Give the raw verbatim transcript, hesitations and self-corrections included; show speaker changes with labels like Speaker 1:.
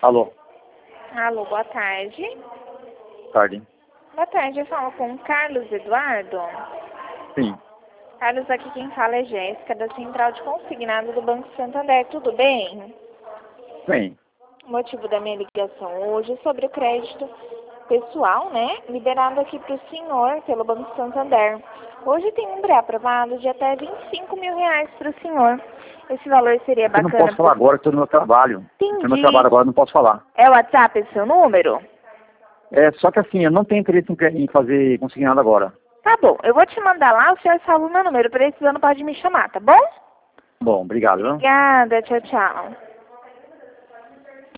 Speaker 1: Alô,
Speaker 2: Alô, boa tarde.
Speaker 1: tarde.
Speaker 2: Boa tarde, eu falo com o Carlos Eduardo.
Speaker 1: Sim,
Speaker 2: Carlos, aqui quem fala é Jéssica, da Central de Consignado do Banco Santander. Tudo bem?
Speaker 1: bem.
Speaker 2: O motivo da minha ligação hoje é sobre o crédito pessoal, né? Liberado aqui para o senhor pelo Banco Santander. Hoje tem um pré-aprovado de até vinte e cinco mil reais para o senhor. Esse valor seria
Speaker 1: Eu não
Speaker 2: bacana.
Speaker 1: posso falar agora, estou no meu trabalho. Estou no meu
Speaker 2: Entendi.
Speaker 1: trabalho agora, não posso falar.
Speaker 2: É o WhatsApp esse seu número?
Speaker 1: É, só que assim, eu não tenho interesse em, em fazer consignado agora.
Speaker 2: Tá bom, eu vou te mandar lá, o senhor salva o meu número. Precisando pode me chamar, tá bom?
Speaker 1: Bom, obrigado. Viu?
Speaker 2: Obrigada, tchau, tchau.